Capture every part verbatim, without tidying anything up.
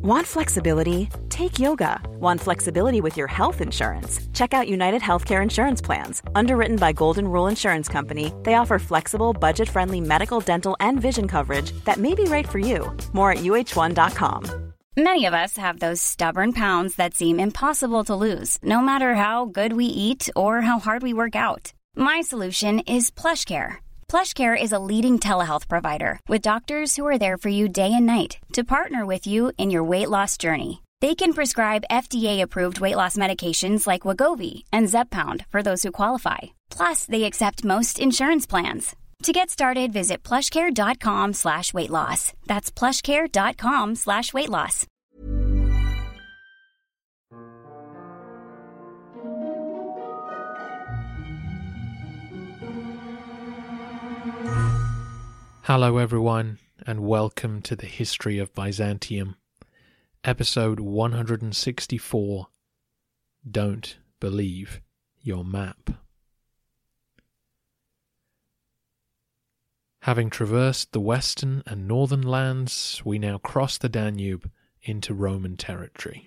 Want flexibility? Take yoga. Want flexibility with your health insurance? Check out United Healthcare Insurance Plans. Underwritten by Golden Rule Insurance Company, they offer flexible, budget-friendly medical, dental, and vision coverage that may be right for you. More at U H one dot com. Many of us have those stubborn pounds that seem impossible to lose, no matter how good we eat or how hard we work out. My solution is PlushCare. PlushCare is a leading telehealth provider with doctors who are there for you day and night to partner with you in your weight loss journey. They can prescribe F D A-approved weight loss medications like Wegovy and Zepbound for those who qualify. Plus, they accept most insurance plans. To get started, visit plushcare.com slash weight loss. That's plushcare.com slash weight loss. Hello everyone, and welcome to the History of Byzantium, episode one hundred sixty-four, Don't Believe Your Map. Having traversed the western and northern lands, we now cross the Danube into Roman territory.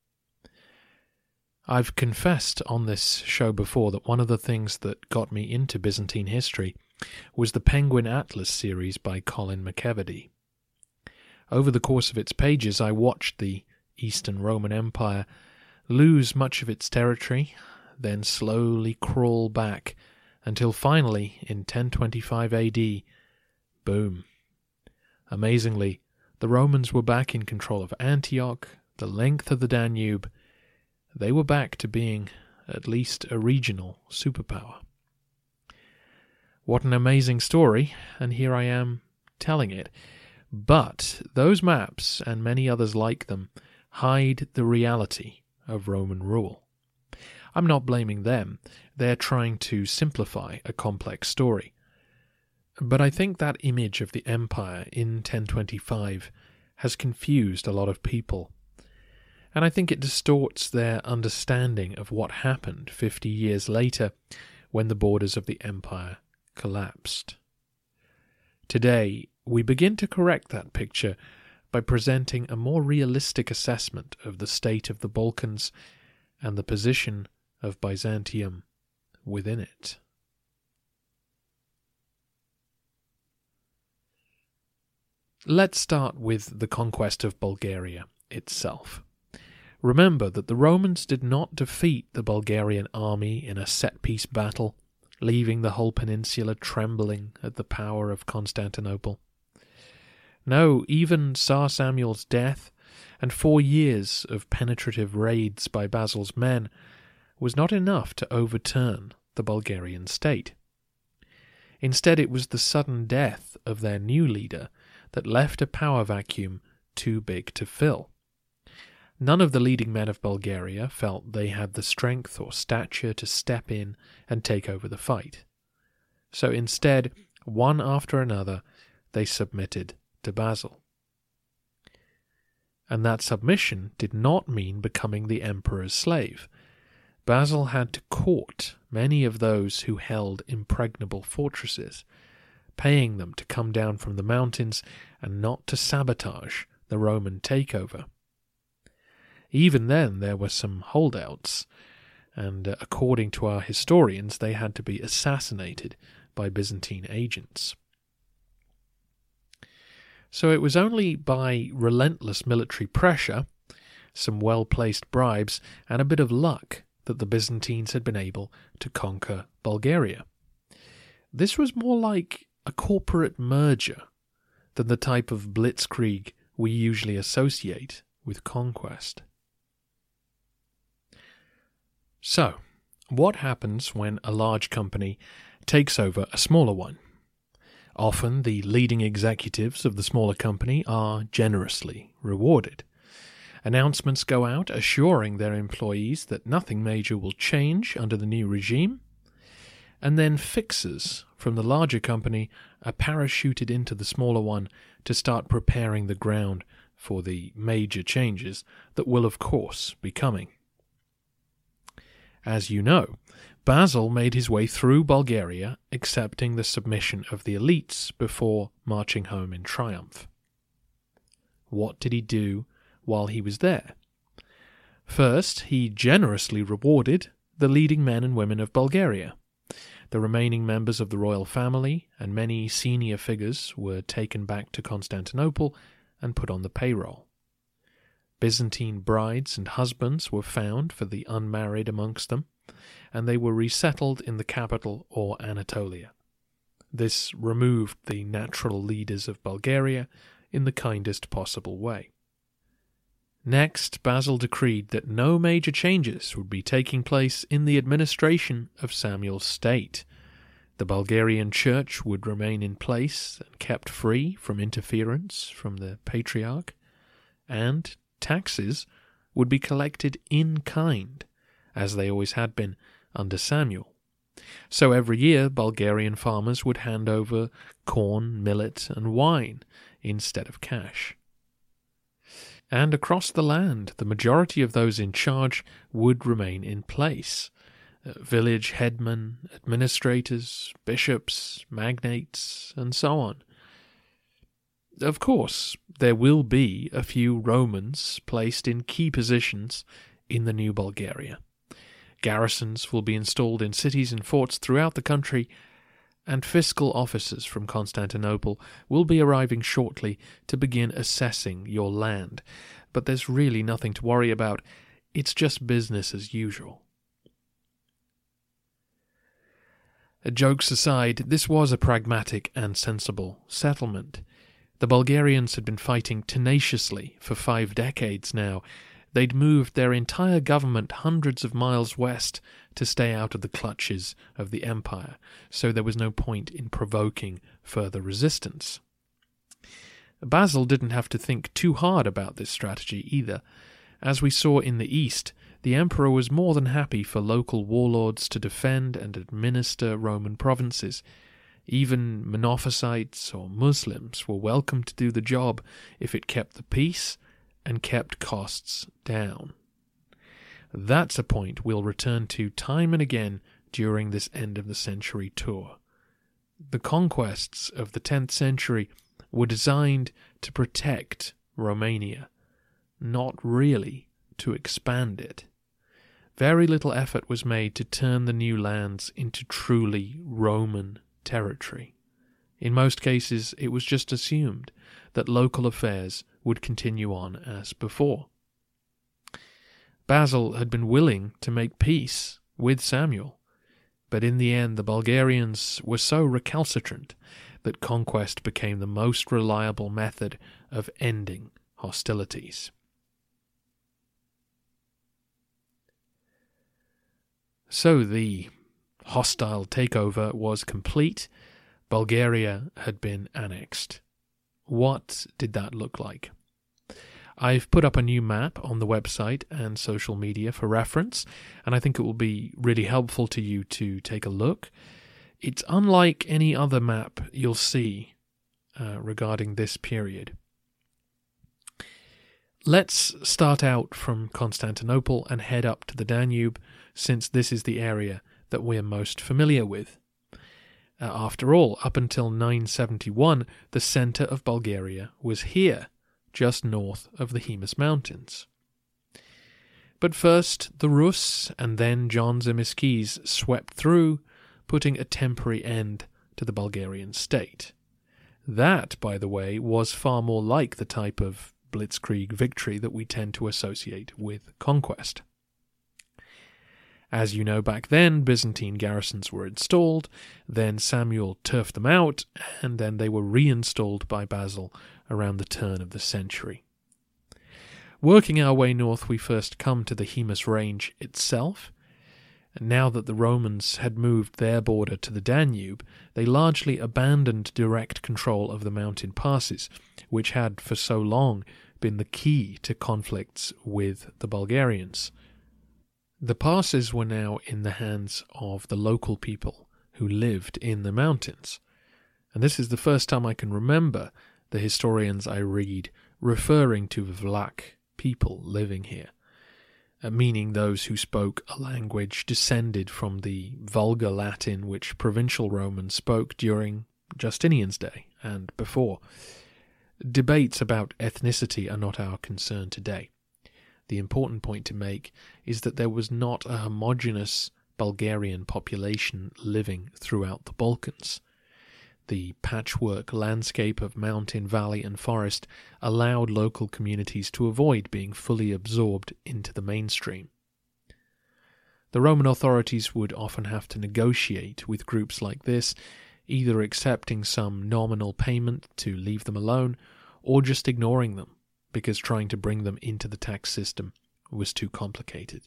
I've confessed on this show before that one of the things that got me into Byzantine history was the Penguin Atlas series by Colin McEvedy. Over the course of its pages, I watched the Eastern Roman Empire lose much of its territory, then slowly crawl back until finally, in ten twenty-five A D, boom. Amazingly, the Romans were back in control of Antioch, the length of the Danube. They were back to being at least a regional superpower. What an amazing story, and here I am telling it. But those maps, and many others like them, hide the reality of Roman rule. I'm not blaming them. They're trying to simplify a complex story. But I think that image of the empire in ten twenty-five has confused a lot of people. And I think it distorts their understanding of what happened fifty years later when the borders of the empire collapsed. Today, we begin to correct that picture by presenting a more realistic assessment of the state of the Balkans and the position of Byzantium within it. Let's start with the conquest of Bulgaria itself. Remember that the Romans did not defeat the Bulgarian army in a set-piece battle, leaving the whole peninsula trembling at the power of Constantinople. No, even Tsar Samuel's death and four years of penetrative raids by Basil's men was not enough to overturn the Bulgarian state. Instead, it was the sudden death of their new leader that left a power vacuum too big to fill. None of the leading men of Bulgaria felt they had the strength or stature to step in and take over the fight. So instead, one after another, they submitted to Basil. And that submission did not mean becoming the emperor's slave. Basil had to court many of those who held impregnable fortresses, paying them to come down from the mountains and not to sabotage the Roman takeover. Even then, there were some holdouts, and uh, according to our historians, they had to be assassinated by Byzantine agents. So it was only by relentless military pressure, some well-placed bribes, and a bit of luck that the Byzantines had been able to conquer Bulgaria. This was more like a corporate merger than the type of blitzkrieg we usually associate with conquest. So, what happens when a large company takes over a smaller one? Often the leading executives of the smaller company are generously rewarded. Announcements go out assuring their employees that nothing major will change under the new regime, and then fixers from the larger company are parachuted into the smaller one to start preparing the ground for the major changes that will of course be coming. As you know, Basil made his way through Bulgaria, accepting the submission of the elites before marching home in triumph. What did he do while he was there. First, he generously rewarded the leading men and women of Bulgaria. The remaining members of the royal family and many senior figures were taken back to Constantinople and put on the payroll. Byzantine brides and husbands were found for the unmarried amongst them, and they were resettled in the capital or Anatolia. This removed the natural leaders of Bulgaria in the kindest possible way. Next, Basil decreed that no major changes would be taking place in the administration of Samuel's state. The Bulgarian church would remain in place and kept free from interference from the patriarch, and taxes would be collected in kind, as they always had been under Samuel. So every year Bulgarian farmers would hand over corn, millet, and wine instead of cash. And across the land, the majority of those in charge would remain in place. Uh, village headmen, administrators, bishops, magnates, and so on. Of course, there will be a few Romans placed in key positions in the new Bulgaria. Garrisons will be installed in cities and forts throughout the country, and fiscal officers from Constantinople will be arriving shortly to begin assessing your land. But there's really nothing to worry about. It's just business as usual. Jokes aside, this was a pragmatic and sensible settlement. The Bulgarians had been fighting tenaciously for five decades now. They'd moved their entire government hundreds of miles west to stay out of the clutches of the empire, so there was no point in provoking further resistance. Basil didn't have to think too hard about this strategy either. As we saw in the east, the emperor was more than happy for local warlords to defend and administer Roman provinces. Even Monophysites or Muslims were welcome to do the job if it kept the peace and kept costs down. That's a point we'll return to time and again during this end-of-the-century tour. The conquests of the tenth century were designed to protect Romania, not really to expand it. Very little effort was made to turn the new lands into truly Roman territory. In most cases, it was just assumed that local affairs would continue on as before. Basil had been willing to make peace with Samuel, but in the end the Bulgarians were so recalcitrant that conquest became the most reliable method of ending hostilities. So the hostile takeover was complete. Bulgaria had been annexed. What did that look like? I've put up a new map on the website and social media for reference, and I think it will be really helpful to you to take a look. It's unlike any other map you'll see uh, regarding this period. Let's start out from Constantinople and head up to the Danube, since this is the area that we're most familiar with. Uh, after all, up until nine seventy-one, the centre of Bulgaria was here, just north of the Hemus Mountains. But first, the Rus and then John Tzimiskes swept through, putting a temporary end to the Bulgarian state. That, by the way, was far more like the type of blitzkrieg victory that we tend to associate with conquest. As you know, back then, Byzantine garrisons were installed, then Samuel turfed them out, and then they were reinstalled by Basil around the turn of the century. Working our way north, we first come to the Hemus Range itself. Now that the Romans had moved their border to the Danube, they largely abandoned direct control of the mountain passes, which had for so long been the key to conflicts with the Bulgarians. The passes were now in the hands of the local people who lived in the mountains, and this is the first time I can remember the historians I read referring to Vlach people living here, uh, meaning those who spoke a language descended from the Vulgar Latin which provincial Romans spoke during Justinian's day and before. Debates about ethnicity are not our concern today. The important point to make is that there was not a homogeneous Bulgarian population living throughout the Balkans. The patchwork landscape of mountain, valley and forest allowed local communities to avoid being fully absorbed into the mainstream. The Roman authorities would often have to negotiate with groups like this, either accepting some nominal payment to leave them alone, or just ignoring them, because trying to bring them into the tax system was too complicated.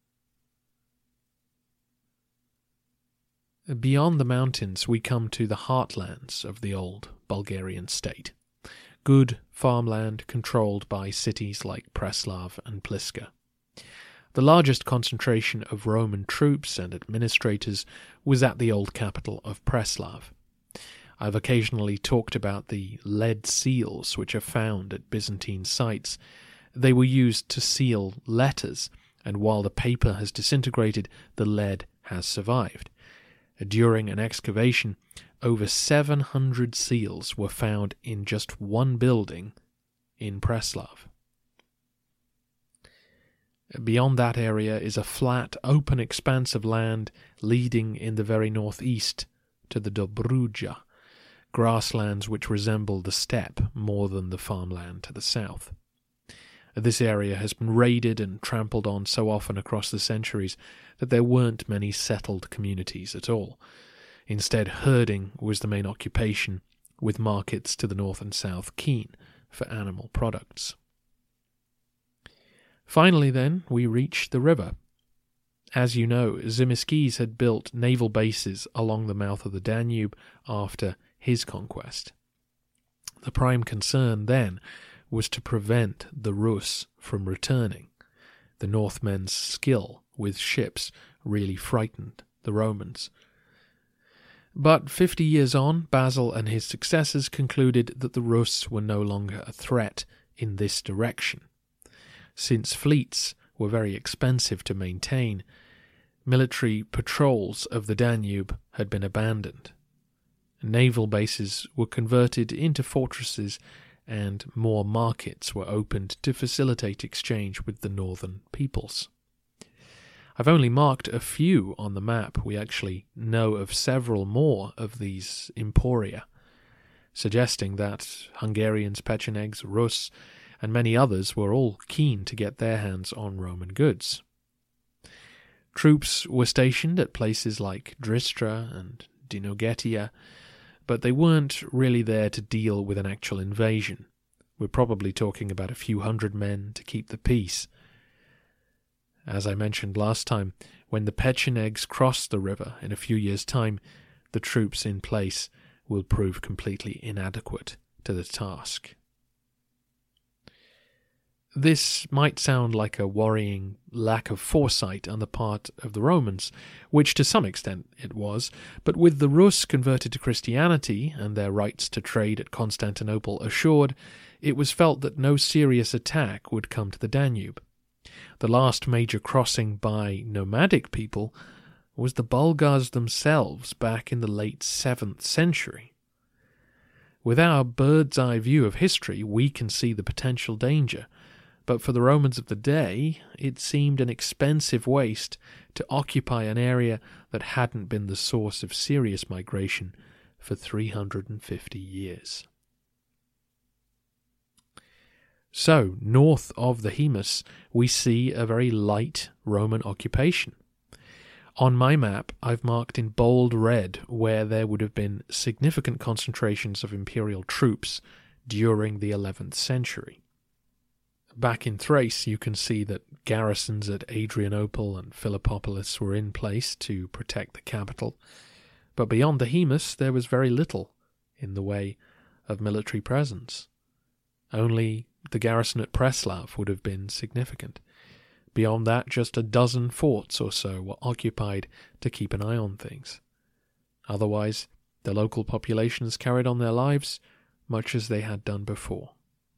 Beyond the mountains, we come to the heartlands of the old Bulgarian state. Good farmland controlled by cities like Preslav and Pliska. The largest concentration of Roman troops and administrators was at the old capital of Preslav. I've occasionally talked about the lead seals which are found at Byzantine sites. They were used to seal letters, and while the paper has disintegrated, the lead has survived. During an excavation, over seven hundred seals were found in just one building in Preslav. Beyond that area is a flat, open expanse of land leading in the very northeast to the Dobruja, grasslands which resemble the steppe more than the farmland to the south. This area has been raided and trampled on so often across the centuries that there weren't many settled communities at all. Instead, herding was the main occupation, with markets to the north and south keen for animal products. Finally, then, we reach the river. As you know, Tzimiskes had built naval bases along the mouth of the Danube after his conquest. The prime concern then was to prevent the Rus from returning. The Northmen's skill with ships really frightened the Romans. But fifty years on, Basil and his successors concluded that the Rus were no longer a threat in this direction. Since fleets were very expensive to maintain, military patrols of the Danube had been abandoned. Naval bases were converted into fortresses, and more markets were opened to facilitate exchange with the northern peoples. I've only marked a few on the map. We actually know of several more of these emporia, suggesting that Hungarians, Pechenegs, Rus, and many others were all keen to get their hands on Roman goods. Troops were stationed at places like Dristra and Dinogetia, but they weren't really there to deal with an actual invasion. We're probably talking about a few hundred men to keep the peace. As I mentioned last time, when the Pechenegs cross the river in a few years' time, the troops in place will prove completely inadequate to the task. This might sound like a worrying lack of foresight on the part of the Romans, which to some extent it was, but with the Rus converted to Christianity and their rights to trade at Constantinople assured, it was felt that no serious attack would come to the Danube. The last major crossing by nomadic people was the Bulgars themselves back in the late seventh century. With our bird's-eye view of history, we can see the potential danger, but for the Romans of the day, it seemed an expensive waste to occupy an area that hadn't been the source of serious migration for three hundred fifty years. So, north of the Haemus, we see a very light Roman occupation. On my map, I've marked in bold red where there would have been significant concentrations of imperial troops during the eleventh century. Back in Thrace, you can see that garrisons at Adrianople and Philippopolis were in place to protect the capital, but beyond the Haemus there was very little in the way of military presence. Only the garrison at Preslav would have been significant. Beyond that, just a dozen forts or so were occupied to keep an eye on things. Otherwise, the local populations carried on their lives much as they had done before.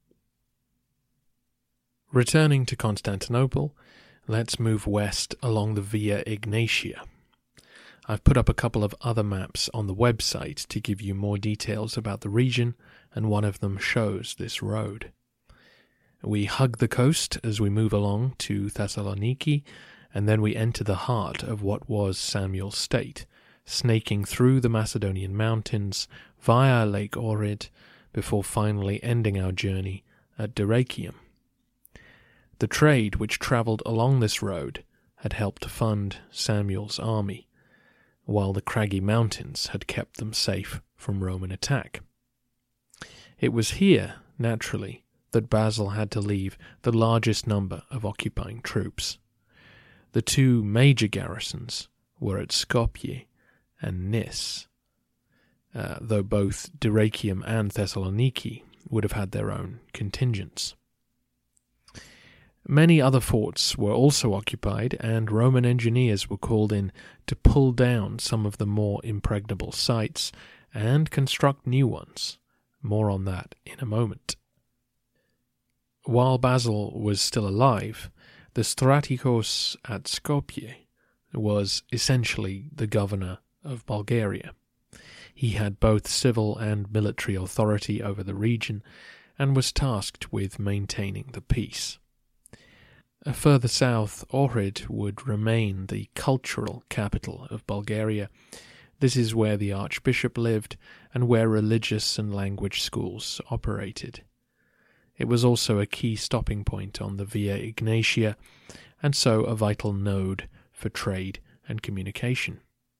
Returning to Constantinople, let's move west along the Via Egnatia. I've put up a couple of other maps on the website to give you more details about the region, and one of them shows this road. We hug the coast as we move along to Thessaloniki, and then we enter the heart of what was Samuel State, snaking through the Macedonian mountains via Lake Ohrid, before finally ending our journey at Dyrrhachium. The trade which travelled along this road had helped to fund Samuel's army, while the craggy mountains had kept them safe from Roman attack. It was here, naturally, that Basil had to leave the largest number of occupying troops. The two major garrisons were at Skopje and Nis, uh, though both Dyrrhachium and Thessaloniki would have had their own contingents. Many other forts were also occupied, and Roman engineers were called in to pull down some of the more impregnable sites and construct new ones. More on that in a moment. While Basil was still alive, the Strategos at Skopje was essentially the governor of Bulgaria. He had both civil and military authority over the region and was tasked with maintaining the peace. Further south, Ohrid would remain the cultural capital of Bulgaria. This is where the archbishop lived and where religious and language schools operated. It was also a key stopping point on the Via Egnatia, and so a vital node for trade and communication.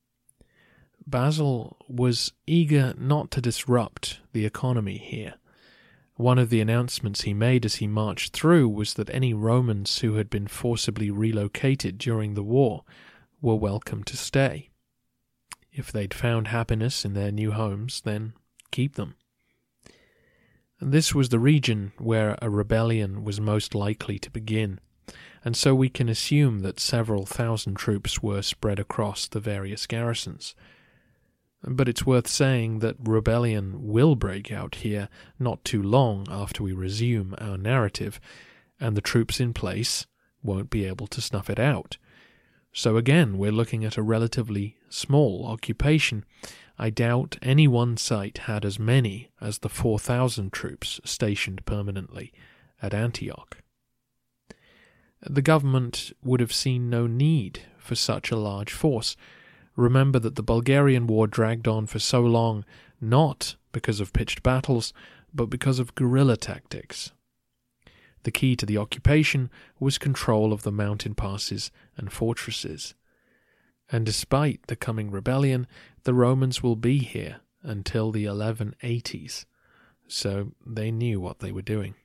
Basil was eager not to disrupt the economy here. One of the announcements he made as he marched through was that any Romans who had been forcibly relocated during the war were welcome to stay. If they'd found happiness in their new homes, then keep them. And this was the region where a rebellion was most likely to begin, and so we can assume that several thousand troops were spread across the various garrisons. But it's worth saying that rebellion will break out here not too long after we resume our narrative, and the troops in place won't be able to snuff it out. So again, we're looking at a relatively small occupation. I doubt any one site had as many as the four thousand troops stationed permanently at Antioch. The government would have seen no need for such a large force. Remember that the Bulgarian war dragged on for so long, not because of pitched battles, but because of guerrilla tactics. The key to the occupation was control of the mountain passes and fortresses. And despite the coming rebellion, the Romans will be here until the eleven eighties, so they knew what they were doing.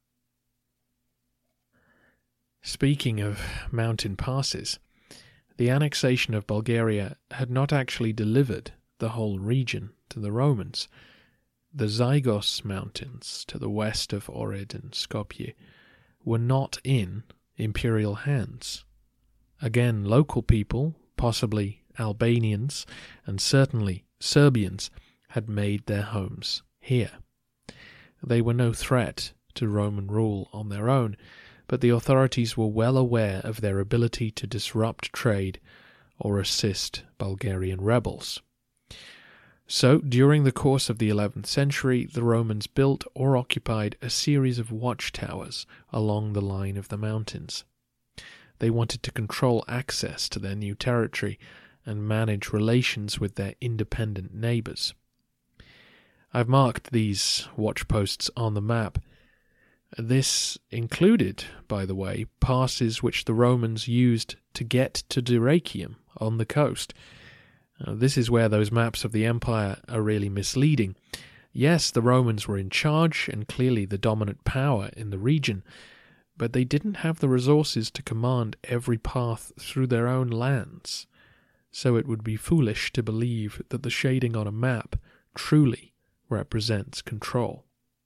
Speaking of mountain passes, the annexation of Bulgaria had not actually delivered the whole region to the Romans. The Zygos Mountains, to the west of Ohrid and Skopje, were not in imperial hands. Again, local people, possibly Albanians, and certainly Serbians, had made their homes here. They were no threat to Roman rule on their own, but the authorities were well aware of their ability to disrupt trade or assist Bulgarian rebels. So, during the course of the eleventh century, the Romans built or occupied a series of watchtowers along the line of the mountains. They wanted to control access to their new territory and manage relations with their independent neighbours. I've marked these watchposts on the map. This included, by the way, passes which the Romans used to get to Dyrrhachium on the coast. Uh, this is where those maps of the empire are really misleading. Yes, the Romans were in charge and clearly the dominant power in the region, but they didn't have the resources to command every path through their own lands. So it would be foolish to believe that the shading on a map truly represents control.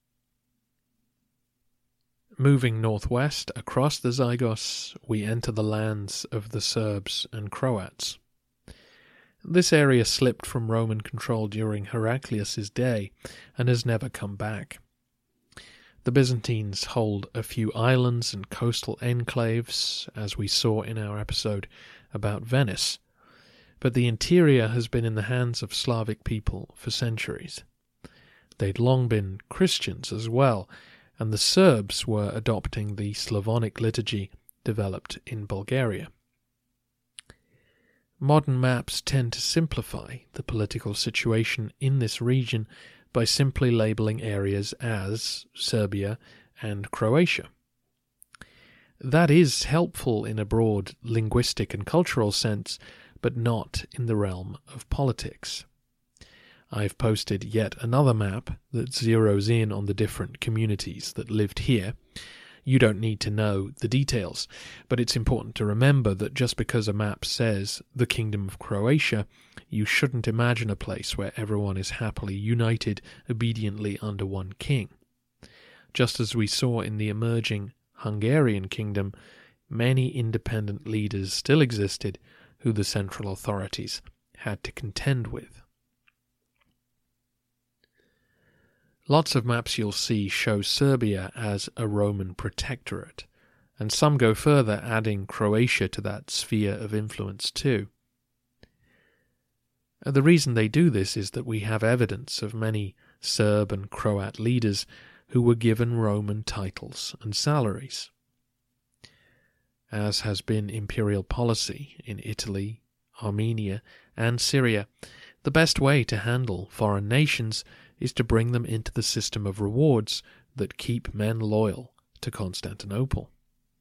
Moving northwest across the Zygos, we enter the lands of the Serbs and Croats. This area slipped from Roman control during Heraclius's day and has never come back. The Byzantines hold a few islands and coastal enclaves, as we saw in our episode about Venice, but the interior has been in the hands of Slavic people for centuries. They'd long been Christians as well, and the Serbs were adopting the Slavonic liturgy developed in Bulgaria. Modern maps tend to simplify the political situation in this region by simply labeling areas as Serbia and Croatia. That is helpful in a broad linguistic and cultural sense, but not in the realm of politics. I've posted yet another map that zeroes in on the different communities that lived here. You don't need to know the details, but it's important to remember that just because a map says the Kingdom of Croatia, you shouldn't imagine a place where everyone is happily united obediently under one king. Just as we saw in the emerging Hungarian kingdom, many independent leaders still existed who the central authorities had to contend with. Lots of maps you'll see show Serbia as a Roman protectorate, and some go further, adding Croatia to that sphere of influence too. The reason they do this is that we have evidence of many Serb and Croat leaders who were given Roman titles and salaries. As has been imperial policy in Italy, Armenia, and Syria, the best way to handle foreign nations is to bring them into the system of rewards that keep men loyal to Constantinople.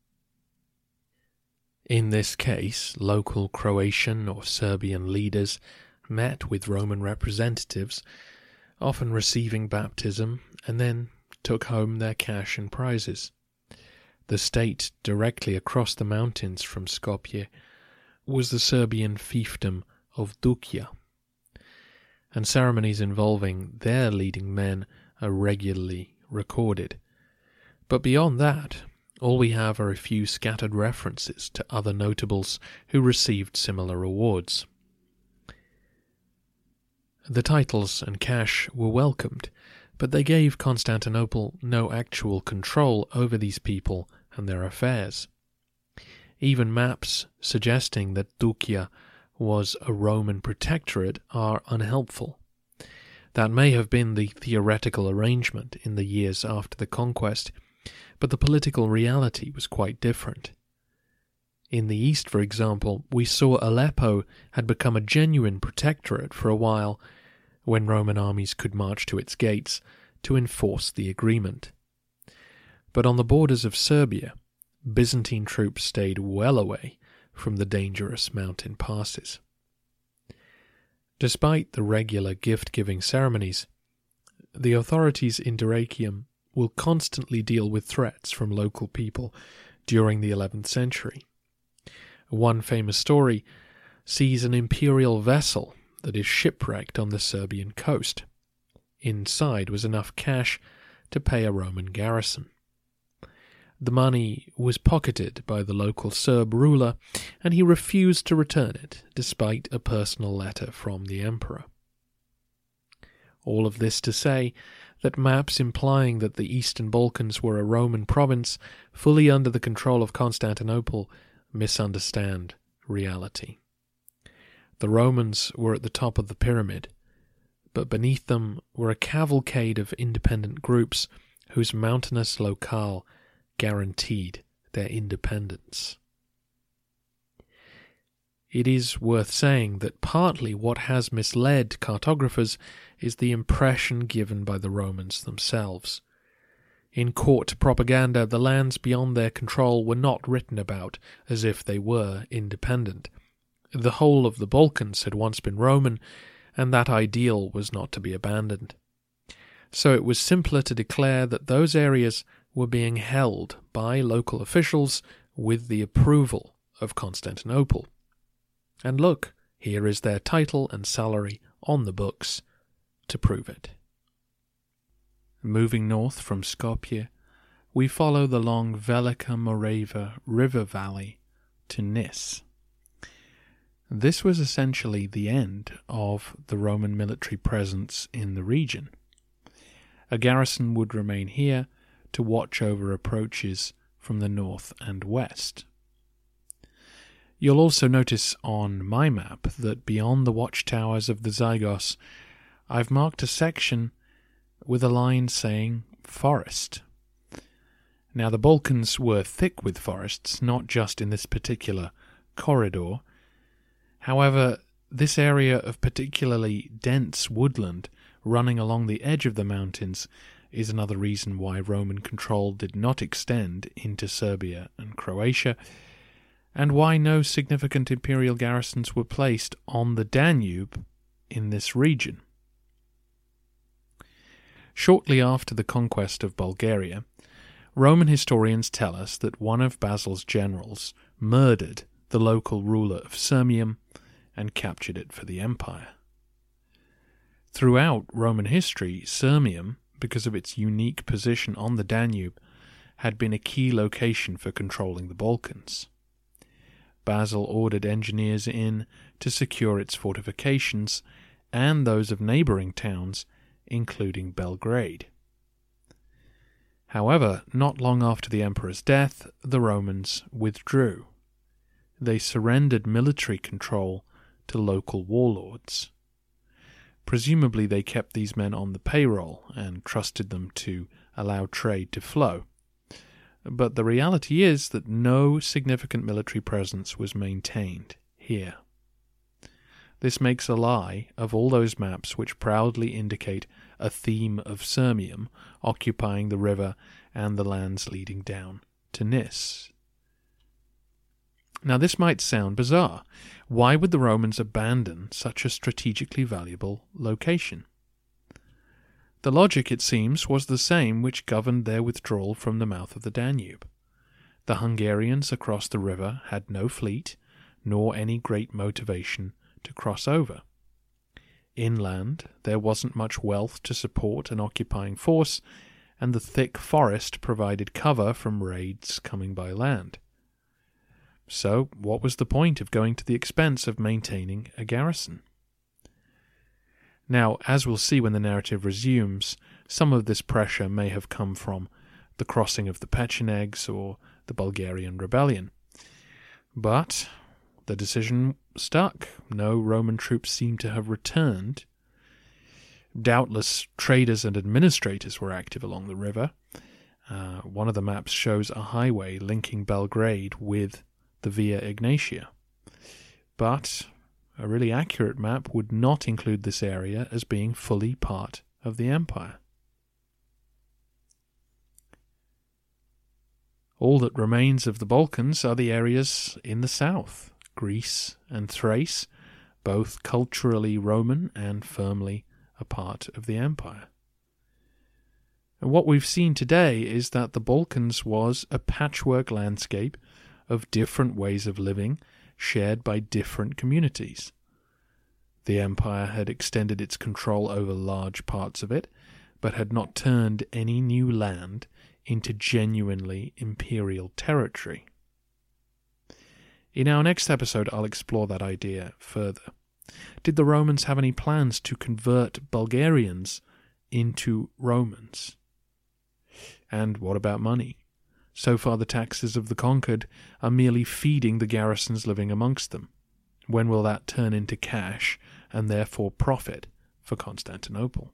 In this case, local Croatian or Serbian leaders met with Roman representatives, often receiving baptism, and then took home their cash and prizes. The state directly across the mountains from Skopje was the Serbian fiefdom of Duklja, and ceremonies involving their leading men are regularly recorded. But beyond that, all we have are a few scattered references to other notables who received similar awards. The titles and cash were welcomed, but they gave Constantinople no actual control over these people and their affairs. Even maps suggesting that Duklja was a Roman protectorate are unhelpful. That may have been the theoretical arrangement in the years after the conquest, but the political reality was quite different. In the east, for example, we saw Aleppo had become a genuine protectorate for a while, when Roman armies could march to its gates to enforce the agreement. But on the borders of Serbia, Byzantine troops stayed well away from the dangerous mountain passes. Despite the regular gift-giving ceremonies, the authorities in Dyrrhachium will constantly deal with threats from local people during the eleventh century. One famous story sees an imperial vessel that is shipwrecked on the Serbian coast. Inside was enough cash to pay a Roman garrison. The money was pocketed by the local Serb ruler, and he refused to return it, despite a personal letter from the emperor. All of this to say that maps implying that the Eastern Balkans were a Roman province fully under the control of Constantinople misunderstand reality. The Romans were at the top of the pyramid, but beneath them were a cavalcade of independent groups whose mountainous locale guaranteed their independence. It is worth saying that partly what has misled cartographers is the impression given by the Romans themselves. In court propaganda, the lands beyond their control were not written about as if they were independent. The whole of the Balkans had once been Roman, and that ideal was not to be abandoned. So it was simpler to declare that those areas were being held by local officials with the approval of Constantinople. And look, here is their title and salary on the books to prove it. Moving north from Skopje, we follow the long Velika Morava river valley to Nis. This was essentially the end of the Roman military presence in the region. A garrison would remain here to watch over approaches from the north and west. You'll also notice on my map that beyond the watchtowers of the Zygos, I've marked a section with a line saying forest. Now, the Balkans were thick with forests, not just in this particular corridor. However, this area of particularly dense woodland running along the edge of the mountains is another reason why Roman control did not extend into Serbia and Croatia, and why no significant imperial garrisons were placed on the Danube in this region. Shortly after the conquest of Bulgaria, Roman historians tell us that one of Basil's generals murdered the local ruler of Sirmium and captured it for the empire. Throughout Roman history, Sirmium, because of its unique position on the Danube, had been a key location for controlling the Balkans. Basil ordered engineers in to secure its fortifications and those of neighbouring towns, including Belgrade. However, not long after the emperor's death, the Romans withdrew. They surrendered military control to local warlords. Presumably they kept these men on the payroll and trusted them to allow trade to flow. But the reality is that no significant military presence was maintained here. This makes a lie of all those maps which proudly indicate a theme of Sirmium occupying the river and the lands leading down to Nis. Now, this might sound bizarre. Why would the Romans abandon such a strategically valuable location? The logic, it seems, was the same which governed their withdrawal from the mouth of the Danube. The Hungarians across the river had no fleet, nor any great motivation to cross over. Inland, there wasn't much wealth to support an occupying force, and the thick forest provided cover from raids coming by land. So, what was the point of going to the expense of maintaining a garrison? Now, as we'll see when the narrative resumes, some of this pressure may have come from the crossing of the Pechenegs or the Bulgarian rebellion. But the decision stuck. No Roman troops seem to have returned. Doubtless traders and administrators were active along the river. Uh, one of the maps shows a highway linking Belgrade with the Via Egnatia. But a really accurate map would not include this area as being fully part of the empire. All that remains of the Balkans are the areas in the south, Greece and Thrace, both culturally Roman and firmly a part of the empire. And what we've seen today is that the Balkans was a patchwork landscape of different ways of living shared by different communities. The empire had extended its control over large parts of it, but had not turned any new land into genuinely imperial territory. In our next episode, I'll explore that idea further. Did the Romans have any plans to convert Bulgarians into Romans? And what about money? So far the taxes of the conquered are merely feeding the garrisons living amongst them. When will that turn into cash and therefore profit for Constantinople?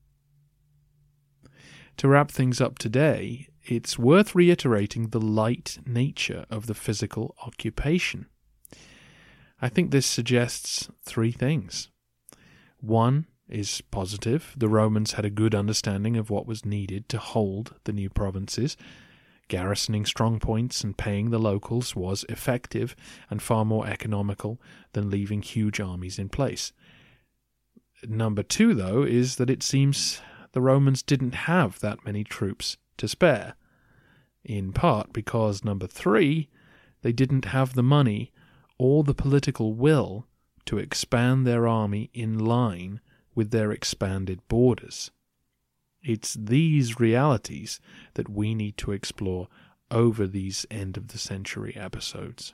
To wrap things up today, it's worth reiterating the light nature of the physical occupation. I think this suggests three things. One is positive. The Romans had a good understanding of what was needed to hold the new provinces. Garrisoning strong points and paying the locals was effective and far more economical than leaving huge armies in place. Number two, though, is that it seems the Romans didn't have that many troops to spare, in part because, number three, they didn't have the money or the political will to expand their army in line with their expanded borders. It's these realities that we need to explore over these end-of-the-century episodes.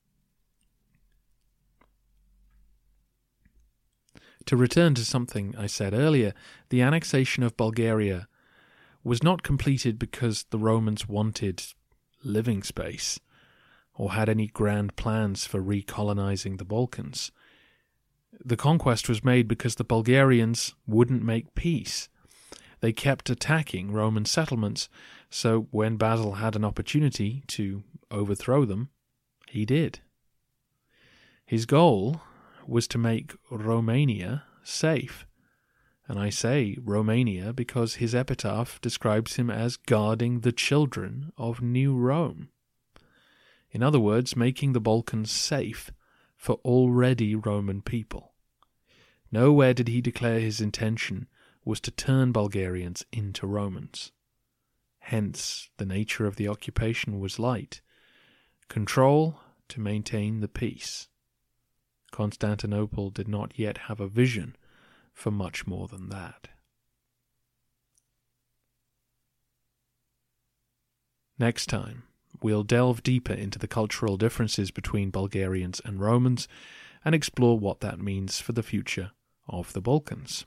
To return to something I said earlier, the annexation of Bulgaria was not completed because the Romans wanted living space or had any grand plans for recolonizing the Balkans. The conquest was made because the Bulgarians wouldn't make peace. They kept attacking Roman settlements, so when Basil had an opportunity to overthrow them, he did. His goal was to make Romania safe. And I say Romania because his epitaph describes him as guarding the children of New Rome. In other words, making the Balkans safe for already Roman people. Nowhere did he declare his intention was to turn Bulgarians into Romans. Hence, the nature of the occupation was light. Control to maintain the peace. Constantinople did not yet have a vision for much more than that. Next time, we'll delve deeper into the cultural differences between Bulgarians and Romans and explore what that means for the future of the Balkans.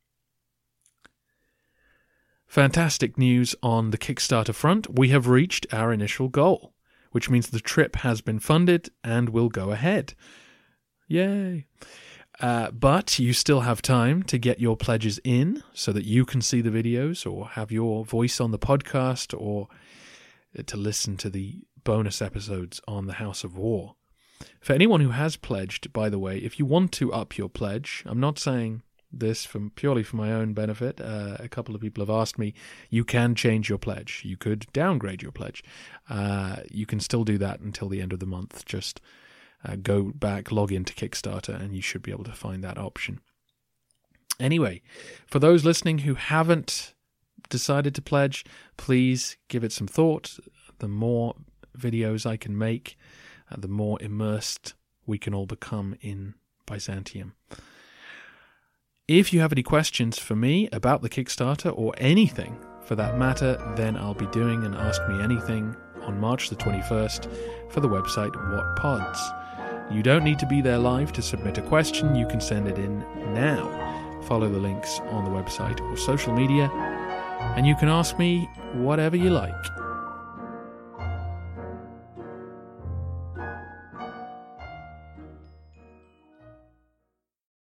Fantastic news on the Kickstarter front. We have reached our initial goal, which means the trip has been funded and will go ahead. Yay! Uh, but you still have time to get your pledges in so that you can see the videos or have your voice on the podcast or to listen to the bonus episodes on the House of War. For anyone who has pledged, by the way, if you want to up your pledge, I'm not saying this from purely for my own benefit. Uh, a couple of people have asked me, you can change your pledge. You could downgrade your pledge. Uh, you can still do that until the end of the month. Just uh, go back, log into Kickstarter, and you should be able to find that option. Anyway, for those listening who haven't decided to pledge, please give it some thought. The more videos I can make, uh, the more immersed we can all become in Byzantium. If you have any questions for me about the Kickstarter or anything for that matter, then I'll be doing an Ask Me Anything on March the twenty-first for the website What Pods. You don't need to be there live to submit a question. You can send it in now. Follow the links on the website or social media, and you can ask me whatever you like.